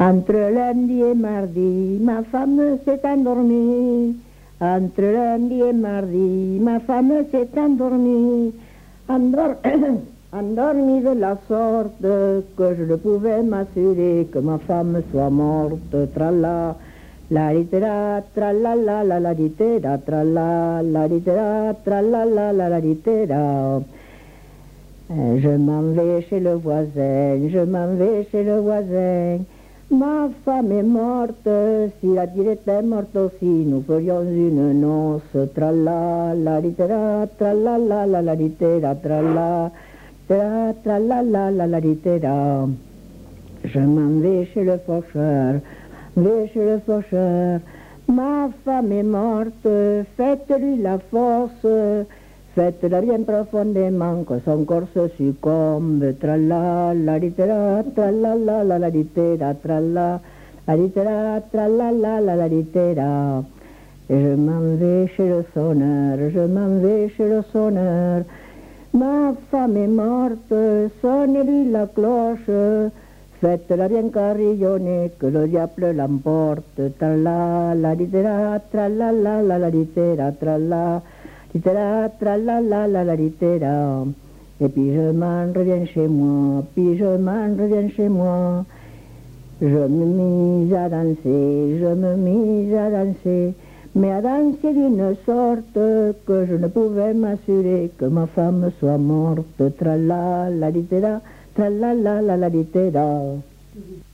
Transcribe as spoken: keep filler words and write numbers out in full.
Entre lundi et mardi, ma femme s'est endormie. Entre lundi et mardi, ma femme s'est endormie. Endor endormie de la sorte que je ne pouvais m'assurer que ma femme soit morte. Tralla, la littéra, tralala, la la littéra, tralla, la littéra, tralala, la la littéra. Je m'en vais chez le voisin, je m'en vais chez le voisin. Ma femme est morte, si la tire était morte aussi, nous ferions une noce. Tralla, la littéra, tralala, la la littéra, tralla, tra, tralala, la la littéra. Je m'en vais chez le faucheur, vais chez le faucheur. Ma femme est morte, faites-lui la fosse. Faites-la bien profondément que son corps se succombe. Tralla, la littéra, tralala, la la littéra, tralla, la littéra, tralala, la la littéra. Et je m'en vais chez le sonneur, je m'en vais chez le sonneur. Ma femme est morte, sonnez-lui la cloche. Faites-la bien carillonner, que le diable l'emporte. Tralla, la littéra, tralala, la la littéra, tralla. Littéra, tralala, la la littéra. Et puis je m'en reviens chez moi, puis je m'en reviens chez moi. Je me mise à danser, je me mise à danser, mais à danser d'une sorte que je ne pouvais m'assurer que ma femme soit morte. Tralala, la littéra, tralala, la la littéra.